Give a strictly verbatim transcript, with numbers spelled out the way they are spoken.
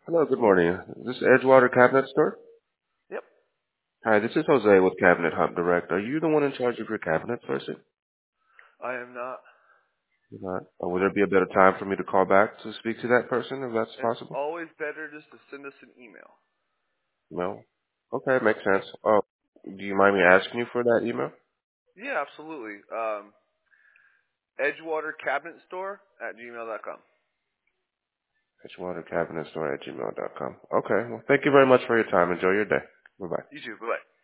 Hello, good morning. Is this Edgewater Cabinet Store? Yep. Hi, this is Jose with Cabinet Hub Direct. Are you the one in charge of your cabinet person? I am not. You're not. Or would there be a better time for me to call back to speak to that person, if that's It's possible? always better just to send us an email. No? Okay, makes sense. Oh, do you mind me asking you for that email? Yeah, absolutely. Um, Edgewater Cabinet Store at gmail dot com. Edgewater Cabinet Store at gmail dot com. Okay, well, thank you very much for your time. Enjoy your day. Bye-bye. You too. Bye bye.